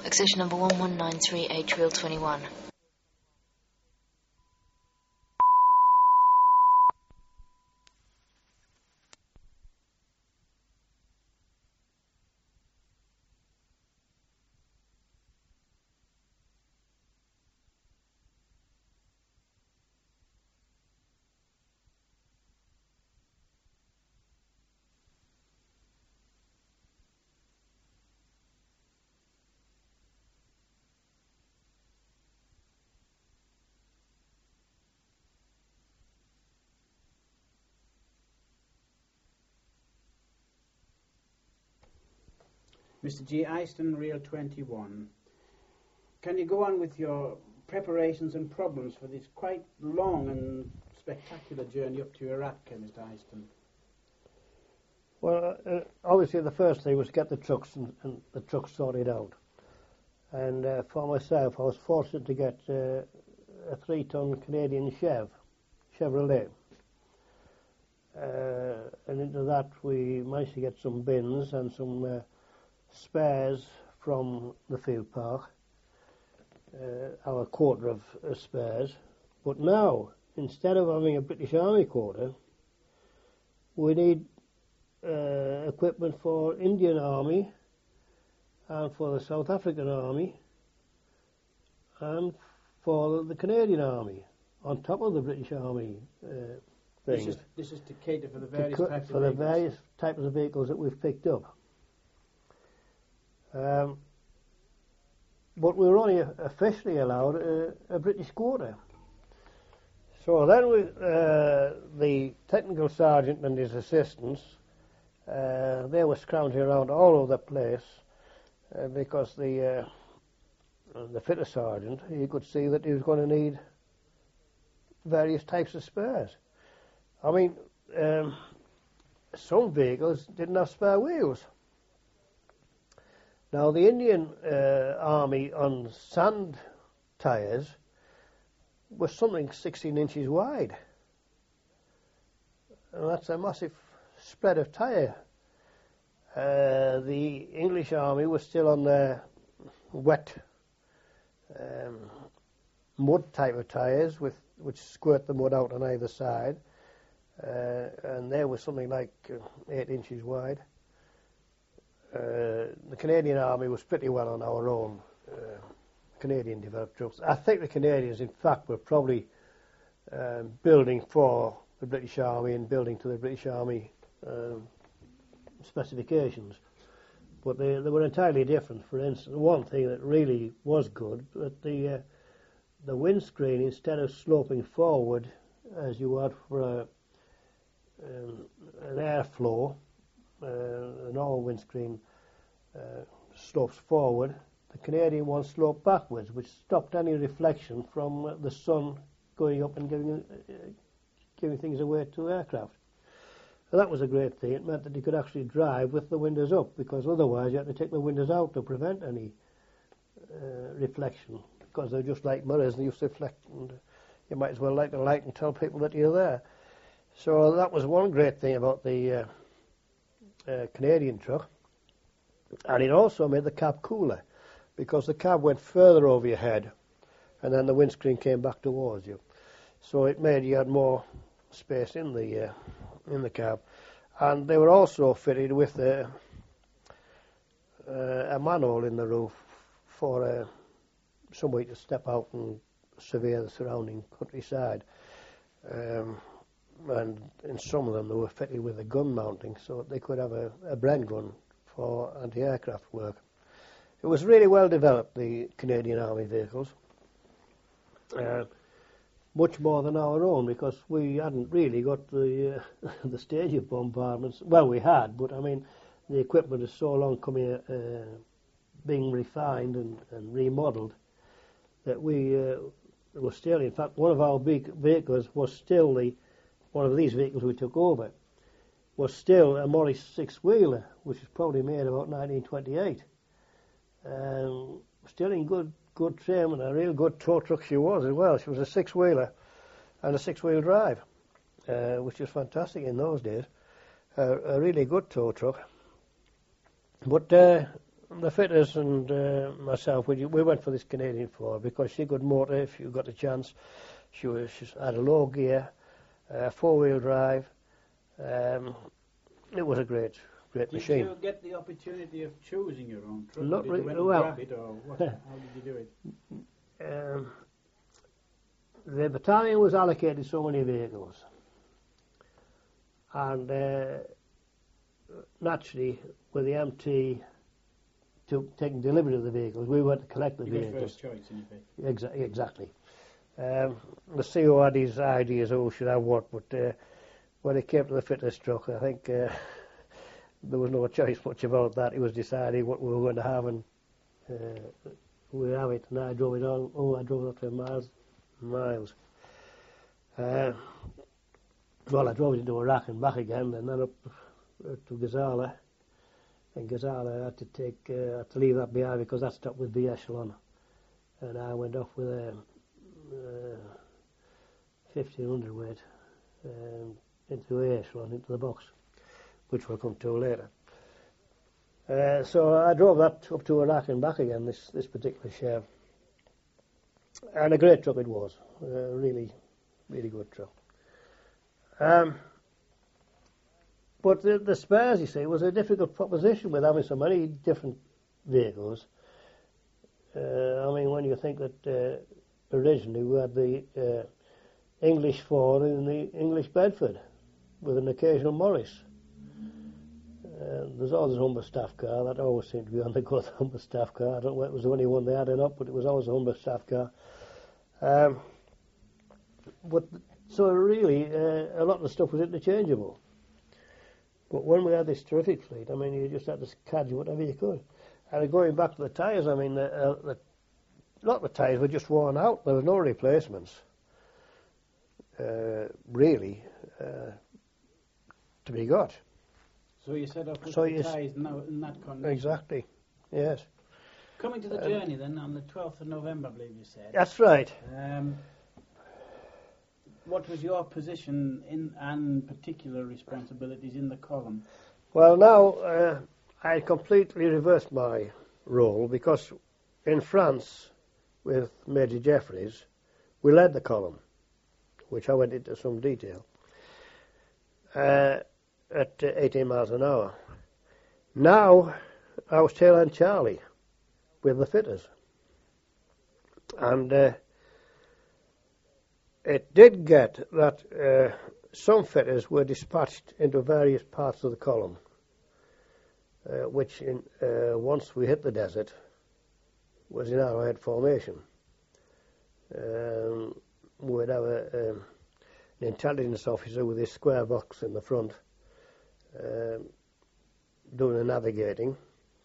Accession number 1193, Reel 21. Mr. G. Eyston, Reel 21. Can you go on with your preparations and problems for this quite long and spectacular journey up to Iraq, Mr. Eyston? Well, obviously the first thing was to get the trucks and the trucks sorted out. And for myself, I was fortunate to get a 3-ton Canadian Chevrolet. And into that we managed to get some bins and some spares from the field park, our quarter of spares. But now, instead of having a British Army quarter, we need equipment for Indian Army and for the South African Army and for the Canadian Army, on top of the British Army things. This is to cater for the various types of vehicles. For the various types of vehicles that we've picked up. But we were only officially allowed a British quarter. So then the technical sergeant and his assistants, they were scrounging around all over the place because the fitter sergeant, he could see that he was going to need various types of spares. I mean, some vehicles didn't have spare wheels. Now, the Indian Army on sand tyres was something 16 inches wide. And that's a massive spread of tyre. The English Army was still on their wet mud type of tyres which squirt the mud out on either side. And they were something like 8 inches wide. The Canadian Army was pretty well on our own Canadian developed trucks. I think the Canadians, in fact, were probably building for the British Army and building to the British Army specifications. But they were entirely different. For instance, one thing that really was good, that the windscreen, instead of sloping forward as you would for an airflow, an normal windscreen slopes forward, the Canadian one sloped backwards, which stopped any reflection from the sun going up and giving things away to aircraft. And that was a great thing. It meant that you could actually drive with the windows up, because otherwise you had to take the windows out to prevent any reflection, because they're just like mirrors, they used to reflect, and you might as well light the light and tell people that you're there. So that was one great thing about the Canadian truck. And it also made the cab cooler, because the cab went further over your head and then the windscreen came back towards you. So it made you had more space in the cab. And they were also fitted with a manhole in the roof for somebody to step out and survey the surrounding countryside. And in some of them they were fitted with a gun mounting so that they could have a Bren gun for anti-aircraft work. It was really well developed, the Canadian Army vehicles, much more than our own, because we hadn't really got the stage of bombardments. Well, we had, but I mean the equipment is so long coming being refined and remodelled that we were still, in fact, one of our big vehicles was still one of these vehicles we took over was still a Morris six-wheeler, which was probably made about 1928. Still in good trim, and a real good tow truck she was as well. She was a six-wheeler and a six-wheel drive, which was fantastic in those days. A really good tow truck. But the fitters and myself, we went for this Canadian Ford because she could motor if you got a chance. She had a low gear, 4-wheel drive. It was a great machine. Did you get the opportunity of choosing your own truck? Not did really. you went and Well, grab it, or what? How did you do it? The battalion was allocated so many vehicles, and naturally, with the MT taking delivery of the vehicles, we went to collect the vehicles. First choice, in effect. Exactly. The CO had his ideas who should have what, but when it came to the fitness truck, I think there was no choice much about that. It was deciding what we were going to have, and we have it. And I drove it on. Oh, I drove it up to miles. Well, I drove it into Iraq and back again, and then up to Gazala. And Gazala, I had to leave that behind because that stopped with B Echelon, and I went off with a 1500 weight into A Echelon, into the box, which we'll come to later. So I drove that up to Iraq and back again, this particular Chev. And a great truck it was, really good truck. But the spares, you see, was a difficult proposition with having so many different vehicles. I mean, when you think that originally we had the English Ford and the English Bedford with an occasional Morris. There's always a Humber staff car, that always seemed to be on the go, the Humber staff car. I don't know if it was the only one they had or not, but it was always a Humber staff car. But so really, a lot of the stuff was interchangeable. But when we had this terrific fleet, I mean, you just had to cadge whatever you could. And going back to the tyres, I mean, a lot of the tyres were just worn out. There was no replacements, really, to be got. So you set up with So the tyres now in that condition? Exactly, yes. Coming to the journey then, on the 12th of November, I believe you said. That's right. What was your position in and particular responsibilities in the column? Well, now I completely reversed my role because in France, with Major Jeffries, we led the column, which I went into some detail, at 18 miles an hour. Now I was tail end Charlie with the fitters, and it did get that some fitters were dispatched into various parts of the column, which once we hit the desert was in arrowhead formation. We'd have an intelligence officer with his square box in the front doing the navigating,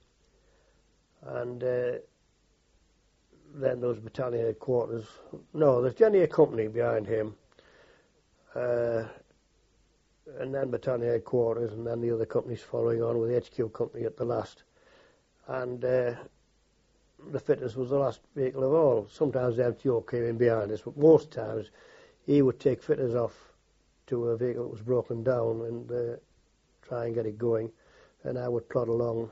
and then there was battalion headquarters. No, there's generally a company behind him, and then battalion headquarters, and then the other companies following on with the HQ company at the last. And the fitters was the last vehicle of all. Sometimes the MTO came in behind us, but most times he would take fitters off to a vehicle that was broken down and try and get it going, and I would plod along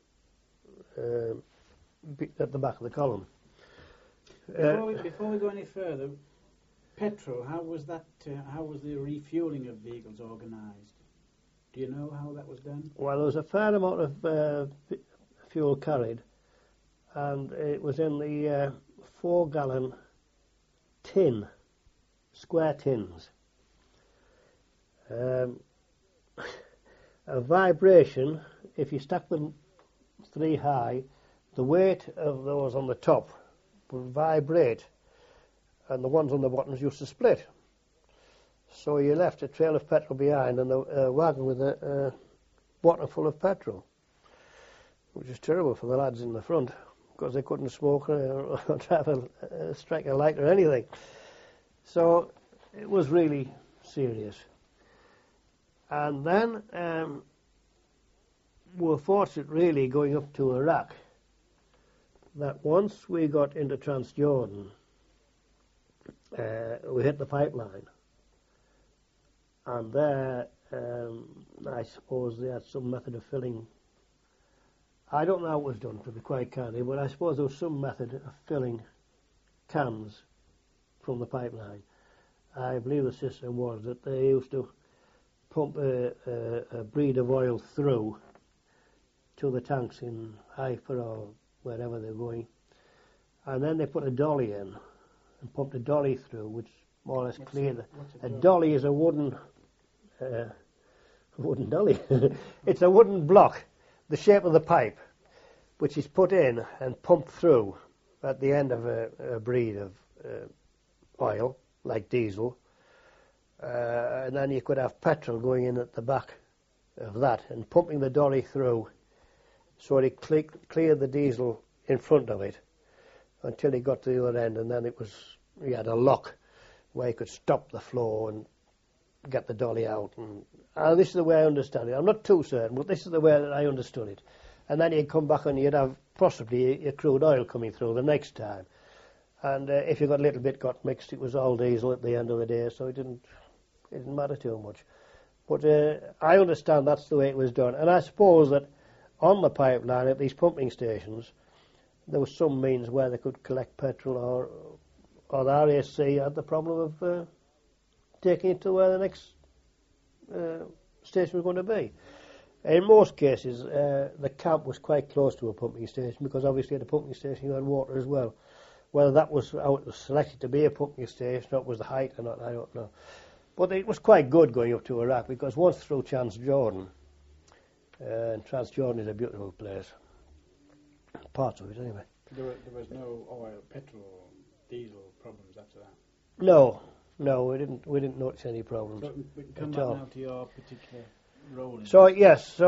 at the back of the column. Before we go any further, petrol, how was that? How was the refuelling of vehicles organised? Do you know how that was done? Well, there was a fair amount of fuel carried, and it was in the 4-gallon tin, square tins. A vibration, if you stack them 3 high, the weight of those on the top would vibrate, and the ones on the bottoms used to split. So you left a trail of petrol behind and a wagon with a bottom full of petrol, which is terrible for the lads in the front because they couldn't smoke or strike a light or anything. So it was really serious. And then we were fortunate really going up to Iraq that once we got into Transjordan, we hit the pipeline, and there I suppose they had some method of filling I don't know how it was done, to be quite candid, but I suppose there was some method of filling cans from the pipeline. I believe the system was that they used to pump a breed of oil through to the tanks in Haifa or wherever they're going, and then they put a dolly in and pumped a dolly through, which more or less cleared. A dolly is a wooden dolly. It's a wooden block, the shape of the pipe, which is put in and pumped through at the end of a breed of oil, like diesel, and then you could have petrol going in at the back of that and pumping the dolly through so it cleared the diesel in front of it until it got to the other end, and then you had a lock where you could stop the flow and get the dolly out. And this is the way I understand it. I'm not too certain, but this is the way that I understood it. And then you'd come back and you'd have possibly your crude oil coming through the next time. And if you got a little bit got mixed, it was all diesel at the end of the day, so it didn't matter too much. But I understand that's the way it was done. And I suppose that on the pipeline at these pumping stations, there was some means where they could collect petrol, or the RAC had the problem of taking it to where the next station was going to be. In most cases, the camp was quite close to a pumping station, because obviously at a pumping station you had water as well. Whether that was how it was selected to be a pumping station, or it was the height or not, I don't know. But it was quite good going up to Iraq, because once through Transjordan, and Transjordan is a beautiful place, parts of it anyway. There was no oil, petrol, diesel problems after that? No, we didn't notice any problems. But we can come back now to your particular role. So yes,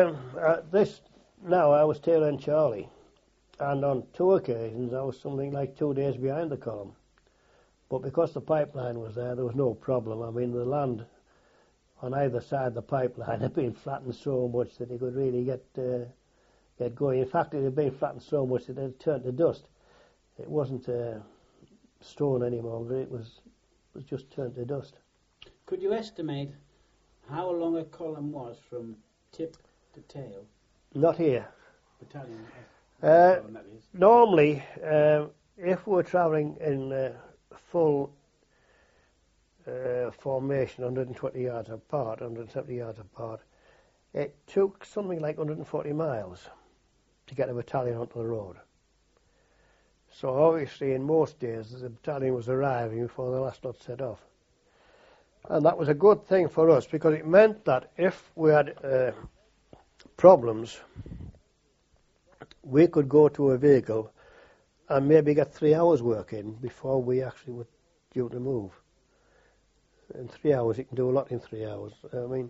now I was tail end Charlie, and on 2 occasions I was something like 2 days behind the column. But because the pipeline was there was no problem. I mean, the land on either side of the pipeline had been flattened so much that it could really get going. In fact, it had been flattened so much that it had turned to dust. It wasn't stone anymore, but it was just turned to dust. Could you estimate how long a column was from tip to tail? Not here. Battalion? That is. Normally, if we're travelling in full formation, 120 yards apart, 170 yards apart, it took something like 140 miles to get a battalion onto the road. So obviously in most days the battalion was arriving before the last lot set off. And that was a good thing for us, because it meant that if we had problems, we could go to a vehicle and maybe get 3 hours work in before we actually were due to move. In 3 hours, you can do a lot in 3 hours. I mean,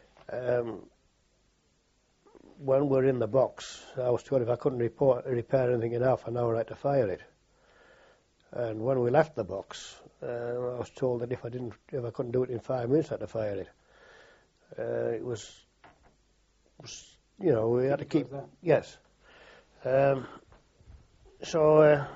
when we're in the box, I was told if I couldn't repair anything in half an hour, I had to fire it. And when we left the box, I was told that if I couldn't do it in 5 minutes, I had to fire it. It was, we had to keep. Yes. So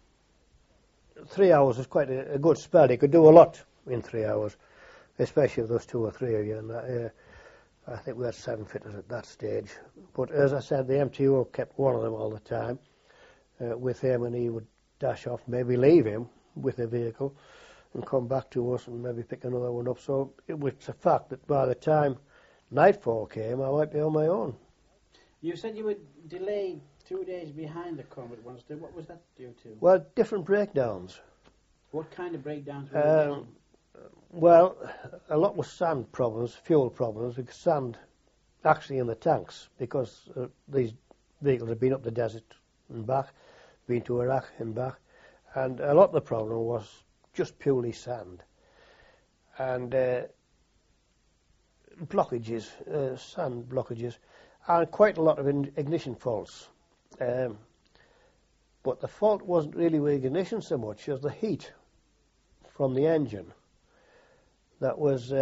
3 hours was quite a good spell. You could do a lot in 3 hours, especially if there was 2 or 3 of you. And I think we had 7 fitters at that stage. But as I said, the MTO kept one of them all the time with him, and he would dash off, maybe leave him with a vehicle and come back to us and maybe pick another one up. So it was a fact that by the time nightfall came, I might be on my own. You said you were delayed 2 days behind the column at one stage. What was that due to? Well, different breakdowns. What kind of breakdowns were you getting? Well, a lot was sand problems, fuel problems, because sand actually in the tanks, because these vehicles had been up the desert and back, been to Iraq and back, and a lot of the problem was just purely sand. And blockages, sand blockages, and quite a lot of ignition faults. But the fault wasn't really with ignition so much as the heat from the engine that was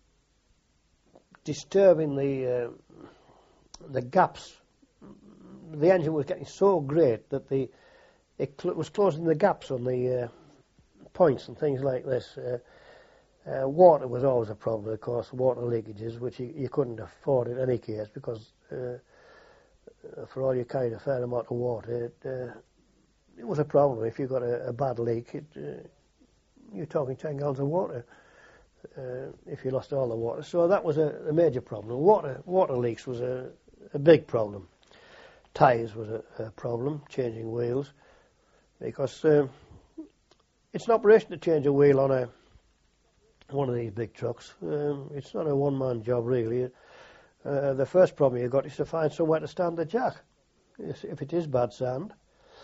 disturbing the gaps. The engine was getting so great that it was closing the gaps on the points and things like this. Water was always a problem, of course, water leakages, which you couldn't afford in any case, because for all you carried a fair amount of water, it was a problem. If you got a bad leak, you're talking 10 gallons of water if you lost all the water. So that was a major problem. Water leaks was a big problem. Tyres was a problem, changing wheels, because it's an operation to change a wheel on one of these big trucks. It's not a one-man job, really. The first problem you've got is to find somewhere to stand the jack. If it is bad sand,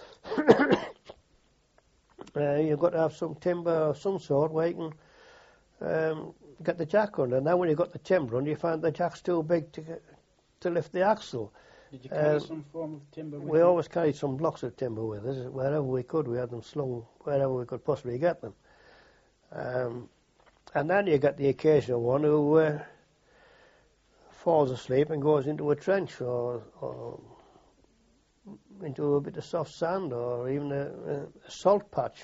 you've got to have some timber of some sort where you can get the jack under. And then when you've got the timber under, you find the jack's too big to lift the axle. Did you carry some form of timber with you? We always carried some blocks of timber with us. Wherever we could, we had them slung wherever we could possibly get them. And then you get the occasional one who falls asleep and goes into a trench or into a bit of soft sand or even a salt patch.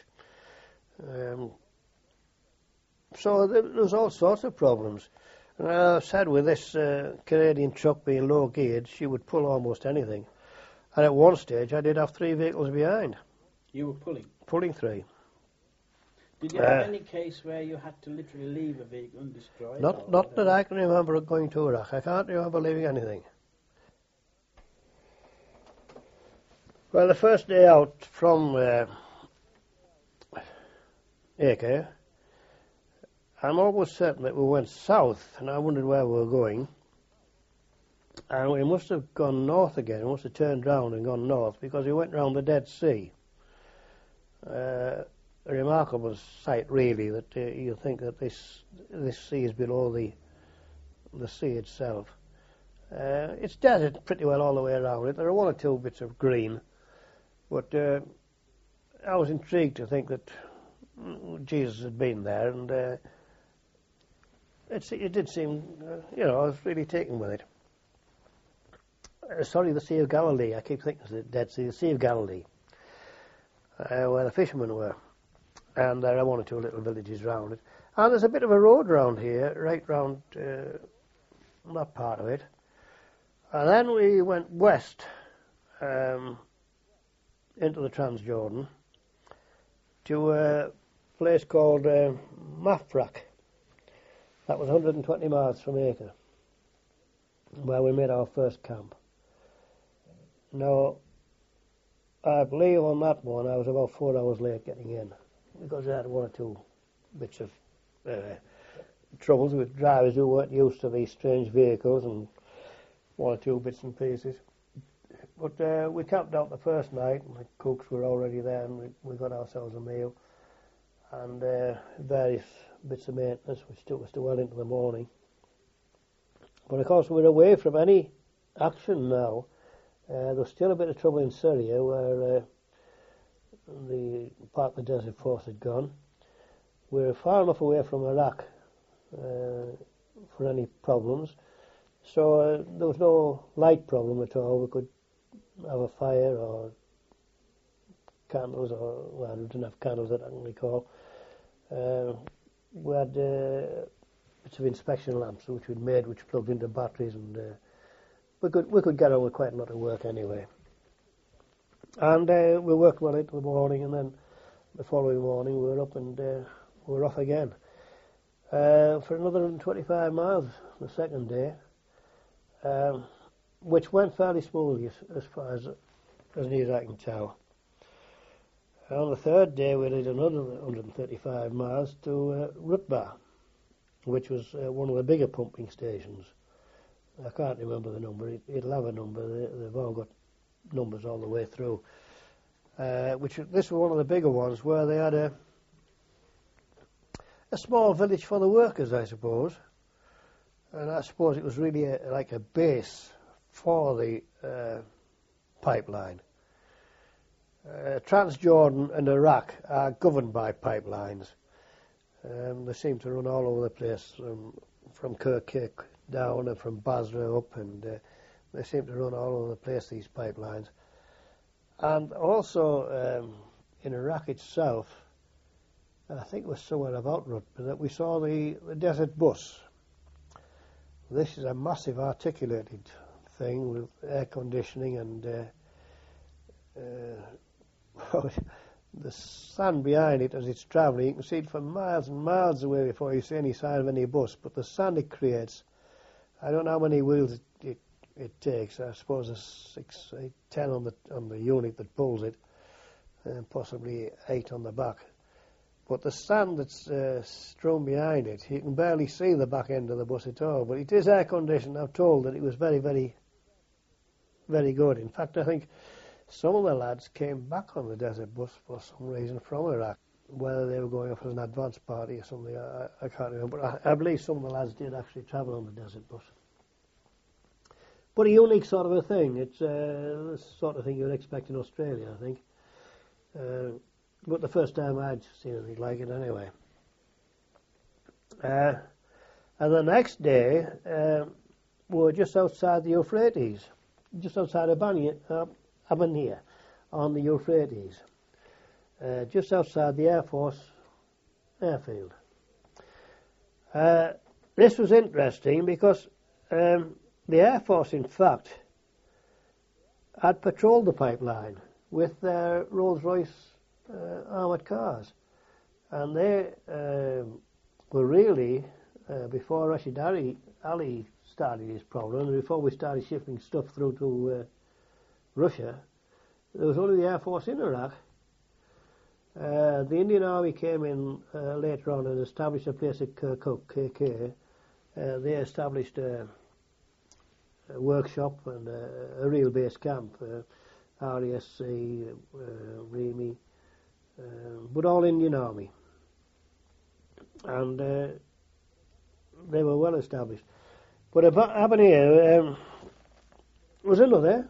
So there's all sorts of problems. And I said with this Canadian truck being low geared, she would pull almost anything. And at one stage I did have 3 vehicles behind. You were pulling? Pulling 3. Did you have any case where you had to literally leave a vehicle undestroyed? Not that I can remember going to Iraq. I can't remember leaving anything. Well, the first day out from Acre, I'm almost certain that we went south, and I wondered where we were going. And we must have gone north again. We must have turned round and gone north because we went round the Dead Sea. A remarkable sight, really, that you think that this sea is below the sea itself. It's desert pretty well all the way around it. There are 1 or 2 bits of green, but I was intrigued to think that Jesus had been there, and it did seem, I was really taken with it. The Sea of Galilee. I keep thinking of the Dead Sea, the Sea of Galilee, where the fishermen were. And there are 1 or 2 little villages round it. And there's a bit of a road round here, right round that part of it. And then we went west into the Transjordan to a place called Mafraq. That was 120 miles from Acre, where we made our first camp. Now, I believe on that one I was about 4 hours late getting in, because I had 1 or 2 bits of troubles with drivers who weren't used to these strange vehicles, and 1 or 2 bits and pieces. But we camped out the first night, and the cooks were already there, and we got ourselves a meal, and various bits of maintenance, which took us to well into the morning. But of course we're away from any action now. There's still a bit of trouble in Syria, where the part of the Desert Force had gone. We're far enough away from Iraq for any problems, so there was no light problem at all. We could have a fire or candles, or well, we didn't have candles that I can recall. We had bits of inspection lamps which we'd made, which plugged into batteries, and we could get on with quite a lot of work anyway. And we worked well into the morning, and then the following morning we were up and we were off again for another 125 miles the second day, which went fairly smoothly as far as near as I can tell. And on the third day we did another 135 miles to Rutba, which was one of the bigger pumping stations. I can't remember the number. It'll have a number. They've all got numbers all the way through. This was one of the bigger ones, where they had a small village for the workers, I suppose. And I suppose it was really like a base for the pipeline. Transjordan and Iraq are governed by pipelines. They seem to run all over the place, from Kirkuk down and from Basra up, and they seem to run all over the place, these pipelines. And also in Iraq itself, I think it was somewhere about Rutba, that we saw the Desert Bus. This is a massive articulated thing with air conditioning and the sun behind it as it's travelling. You can see it for miles and miles away before you see any sign of any bus. But the sun it creates, I don't know how many wheels it takes. I suppose there's 6, 8, 10 on the unit that pulls it, and possibly 8 on the back. But the sand that's strewn behind it, you can barely see the back end of the bus at all. But it is air conditioned. I'm told that it was very, very, very good. In fact, I think some of the lads came back on the desert bus for some reason from Iraq, whether they were going off as an advance party or something. I can't remember. But I believe some of the lads did actually travel on the desert bus. But a unique sort of a thing. It's the sort of thing you'd expect in Australia, I think. But the first time I'd seen anything like it anyway. And the next day, we were just outside the Euphrates, just outside of Abania, on the Euphrates, just outside the Air Force airfield. This was interesting because the Air Force, in fact, had patrolled the pipeline with their Rolls-Royce armoured cars. And they were really, before Rashid Ali started his problem, and before we started shipping stuff through to Russia, there was only the Air Force in Iraq. The Indian Army came in later on and established a place at Kirkuk, KK. They established a workshop and a real base camp, RASC, REME, but all Indian Army. And they were well established. But Abania was another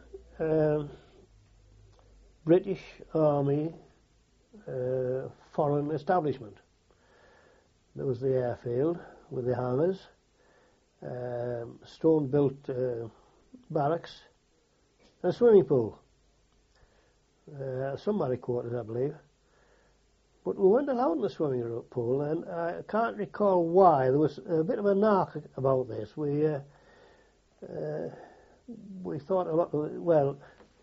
British Army foreign establishment. There was the airfield with the hangars, stone-built barracks, and a swimming pool. Some married quarters, I believe. But we weren't allowed in the swimming pool, and I can't recall why. There was a bit of a knock about this. We thought a lot. Well,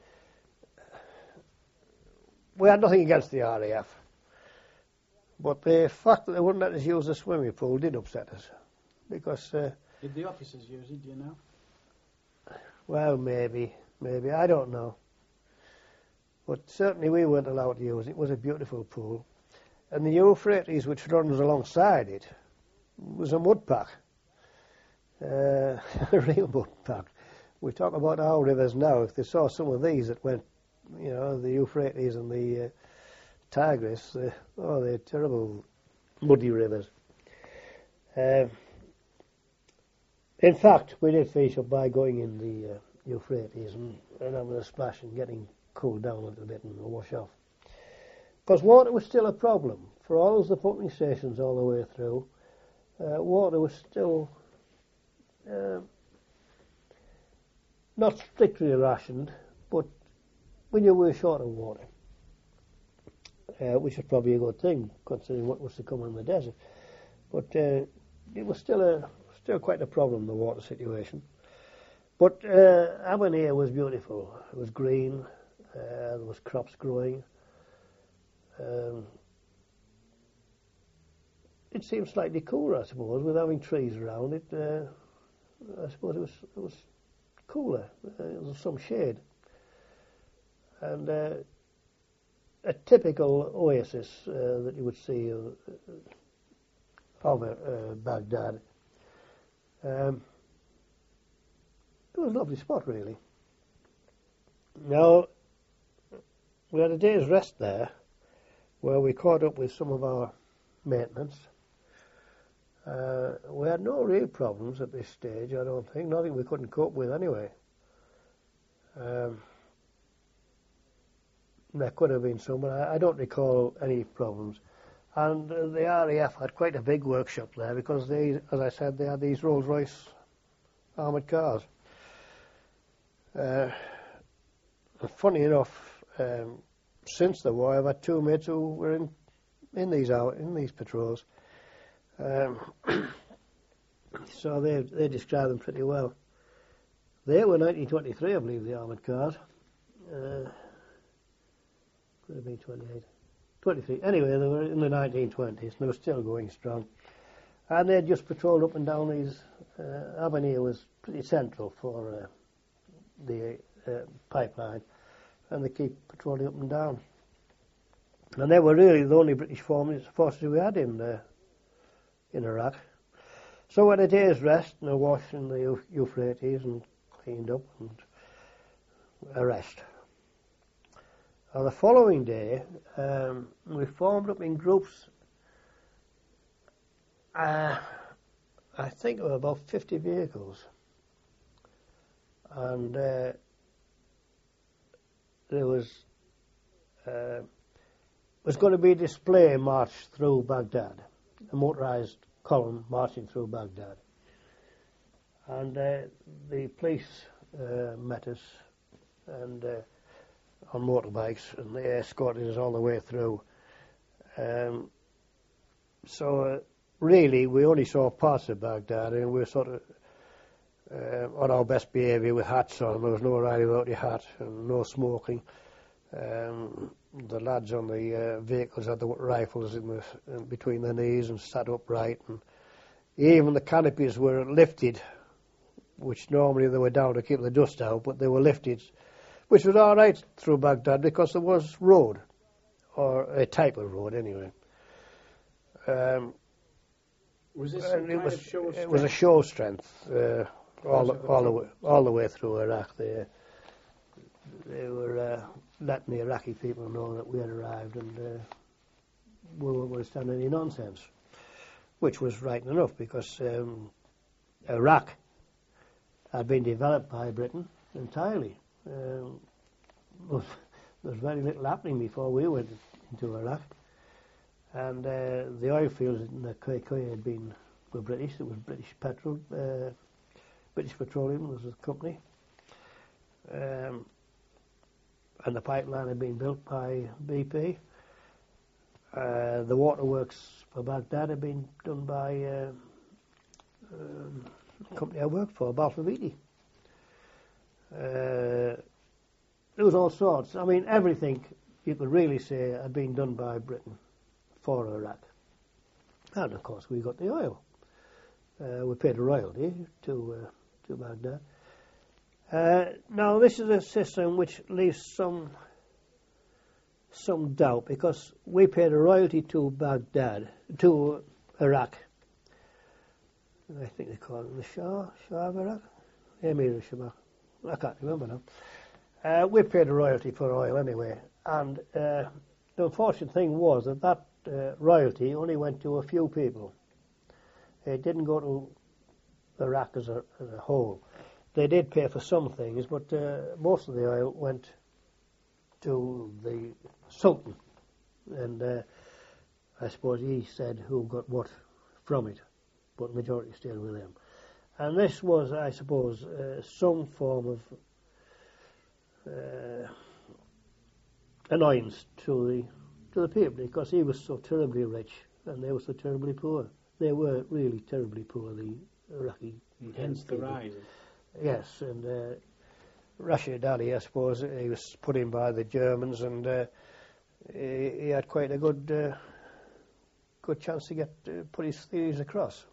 we had nothing against the RAF, but the fact that they wouldn't let us use the swimming pool did upset us, because. Did the officers use it? Do you know? Well, maybe I don't know. But certainly we weren't allowed to use it. It was a beautiful pool. And the Euphrates, which runs alongside it, was a mud pack. A real mud pack. We talk about our rivers now. If they saw some of these that went, the Euphrates and the Tigris, they're terrible muddy rivers. In fact, we did finish up by going in the Euphrates and having a splash and getting cooled down a little bit and wash off. Because water was still a problem. For all the pumping stations all the way through, water was still not strictly rationed, but we knew we were short of water, which was probably a good thing considering what was to come in the desert. But it was still quite a problem, the water situation. But Abania was beautiful. It was green. There was crops growing. It seemed slightly cooler, I suppose, with having trees around it. I suppose it was cooler. There was some shade. And a typical oasis that you would see of Baghdad. It was a lovely spot, really. Now, we had a day's rest there, where we caught up with some of our maintenance. We had no real problems at this stage, I don't think. Nothing we couldn't cope with anyway. There could have been some, but I don't recall any problems. And the RAF had quite a big workshop there because they, as I said, they had these Rolls-Royce armoured cars. Funny enough, since the war, I've had two mates who were in these patrols. So they describe them pretty well. They were 1923, I believe, the armoured cars. Could have been 28. 23. Anyway, they were in the 1920s, and they were still going strong. And they just patrolled up and down these. Avenir was pretty central for the pipeline, and they keep patrolling up and down. And they were really the only British forces we had in Iraq. So we had a day's rest and a wash in the Euphrates and cleaned up and a rest. The following day, we formed up in groups. I think there were about 50 vehicles, and there was going to be a display march through Baghdad, a motorised column marching through Baghdad, and the police met us and on motorbikes, and they escorted us all the way through. So really, we only saw parts of Baghdad, and we were sort of on our best behaviour with hats on. There was no riding without your hat, and no smoking. The lads on the vehicles had the rifles in between their knees and sat upright, and even the canopies were lifted, which normally they were down to keep the dust out, but they were lifted, which was all right through Baghdad because there was road, or a type of road anyway. Was this some kind of show of strength? It was a show of strength all the way through Iraq. They were letting the Iraqi people know that we had arrived and we weren't going to stand any nonsense, which was right enough because Iraq had been developed by Britain entirely. There was very little happening before we went into Iraq, and the oil fields in the KK were British. It was British British Petroleum was the company, and the pipeline had been built by BP. The waterworks for Baghdad had been done by the company I worked for, Balfour Beatty. There was all sorts. I mean, everything you could really say had been done by Britain for Iraq. And of course, we got the oil. We paid a royalty to Baghdad. Now, this is a system which leaves some doubt, because we paid a royalty to Baghdad, to Iraq. I think they call it the Shah of Iraq, Emir al-Shabak. I can't remember now. We paid a royalty for oil anyway, and the unfortunate thing was that royalty only went to a few people. It didn't go to Iraq as a whole. They did pay for some things, but most of the oil went to the Sultan, and I suppose he said who got what from it, but the majority stayed with him. And this was, I suppose, some form of annoyance to the people, because he was so terribly rich and they were so terribly poor. They were really terribly poor, the Iraqi. Hence the rise. Yes, and Rashid Ali, I suppose, he was put in by the Germans, and he had quite a good chance to put his theories across.